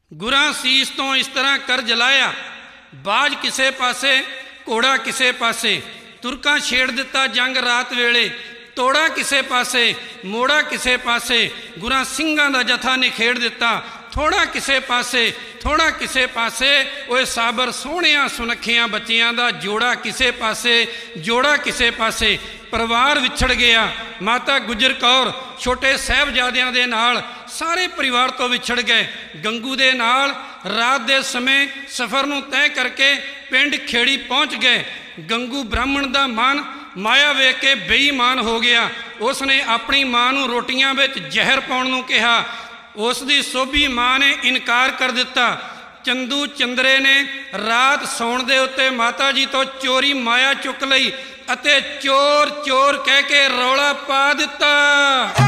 ਗੁਰਾਂ ਸੀਸ ਤੋਂ ਇਸ ਤਰ੍ਹਾਂ ਕਰਜ਼ ਲਾਇਆ, ਬਾਜ ਕਿਸੇ ਪਾਸੇ ਘੋੜਾ ਕਿਸੇ ਪਾਸੇ, ਤੁਰਕਾਂ ਛੇੜ ਦਿੱਤਾ ਜੰਗ ਰਾਤ ਵੇਲੇ, ਤੋੜਾ ਕਿਸੇ ਪਾਸੇ ਮੋੜਾ ਕਿਸੇ ਪਾਸੇ, ਗੁਰਾਂ ਸਿੰਘਾਂ ਦਾ ਜਥਾ ਨਿਖੇੜ ਦਿੱਤਾ, ਥੋੜਾ ਕਿਸੇ ਪਾਸੇ ਥੋੜਾ ਕਿਸੇ ਪਾਸੇ। ਓਏ ਸਾਬਰ ਸੋਹਣਿਆਂ ਸੁਨੱਖਿਆਂ ਬੱਚਿਆਂ ਦਾ ਜੋੜਾ ਕਿਸੇ ਪਾਸੇ ਜੋੜਾ ਕਿਸੇ ਪਾਸੇ। ਪਰਿਵਾਰ ਵਿਛੜ ਗਿਆ, ਮਾਤਾ ਗੁਜਰ ਕੌਰ ਛੋਟੇ ਸਾਹਿਬਜ਼ਾਦਿਆਂ ਦੇ ਨਾਲ ਸਾਰੇ ਪਰਿਵਾਰ ਤੋਂ ਵਿਛੜ ਗਏ। ਗੰਗੂ ਦੇ ਨਾਲ ਰਾਤ ਦੇ ਸਮੇਂ ਸਫ਼ਰ ਨੂੰ ਤੈਅ ਕਰਕੇ ਪਿੰਡ ਖੇੜੀ ਪਹੁੰਚ ਗਏ। ਗੰਗੂ ਬ੍ਰਾਹਮਣ ਦਾ ਮਨ ਮਾਇਆ ਵੇਖ ਕੇ ਬੇਈਮਾਨ ਹੋ ਗਿਆ। ਉਸ ਨੇ ਆਪਣੀ ਮਾਂ ਨੂੰ ਰੋਟੀਆਂ ਵਿੱਚ ਜ਼ਹਿਰ ਪਾਉਣ ਨੂੰ ਕਿਹਾ। ਉਸ ਦੀ ਸੋਭੀ ਮਾਂ ਨੇ ਇਨਕਾਰ ਕਰ ਦਿੱਤਾ। ਚੰਦੂ ਚੰਦਰੇ ਨੇ ਰਾਤ ਸੌਣ ਦੇ ਉੱਤੇ ਮਾਤਾ ਜੀ ਤੋਂ ਚੋਰੀ ਮਾਇਆ ਚੁੱਕ ਲਈ ਅਤੇ ਚੋਰ ਚੋਰ ਕਹਿ ਕੇ ਰੌਲਾ ਪਾ ਦਿੱਤਾ।